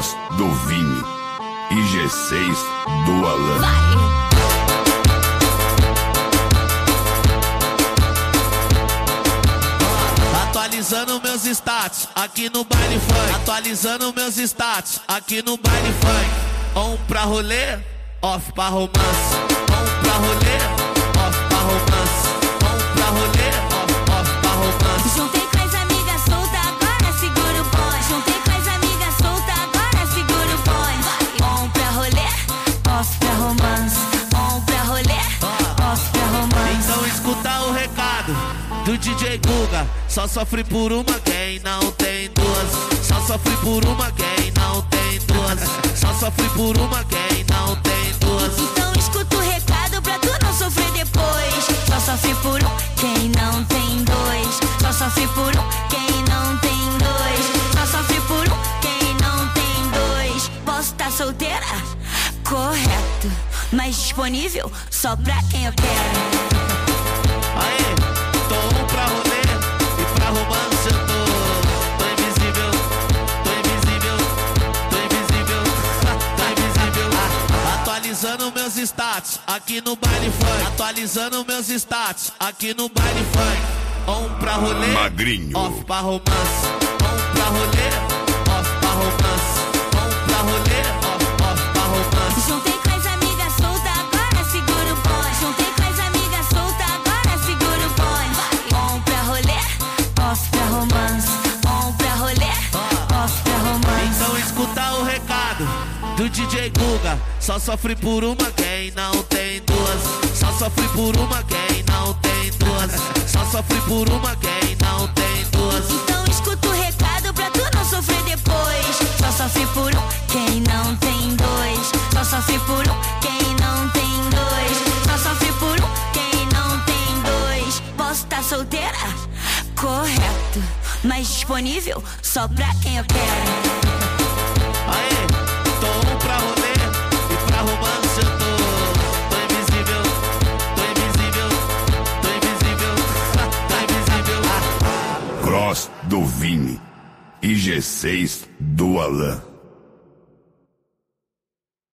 Cross do Vini e G6 do Alan. Atualizando meus status aqui no baile funk. Atualizando meus status aqui no baile funk. On pra rolê, off pra romance. On pra rolê, off pra romance. On pra rolê, off pra romance. Juntei com as amigas soltas, agora segura o bonde. Juntei com as amigas soltas, agora segura o bonde. On pra rolê, off pra romance. On pra rolê, off pra romance. Então escuta o recado do DJ Guga. Só sofre por uma quem não tem duas. Só sofre por uma quem não tem duas. Só sofre por uma quem não tem duas. Então escuta o recado pra tu não sofrer depois. Só sofre por um quem não tem dois. Só sofre por um quem não tem dois. Só sofre por um quem não tem dois. Posso estar solteira? Correto. Mas disponível só pra quem eu quero. Aê, tô on pra rolê e pra romance eu tô invisível, tô invisível, tô invisível, tô invisível. Atualizando meus status aqui no baile funk. Atualizando meus status aqui no baile funk. On pra rolê, Magrinho. off pra romance. On pra rolê, off pra romance. On pra rolê, off pra romance. Juntei com as amigas soltas, agora segura o bonde. Juntei com as amigas soltas, agora segura o bonde. On pra rolê, off pra romance. On pra rolê, off pra romance. Então escuta o recado do DJ Guga. Só sofre por uma quem não tem duas. Só sofre por uma quem não tem duas. Só sofre por uma quem não tem duas. Então escuta o recado pra tu não sofrer depois. Só sofre por um quem não tem dois. Só sofre por um quem não tem dois. Só sofre por um quem não tem dois. Posso estar solteira? Correto. Mas disponível só pra quem eu quero. Aê, tô on pra rolê e pra romance eu tô invisível, tô invisível, tô invisível, tô invisível. Cross do Vini e G6 do Alan.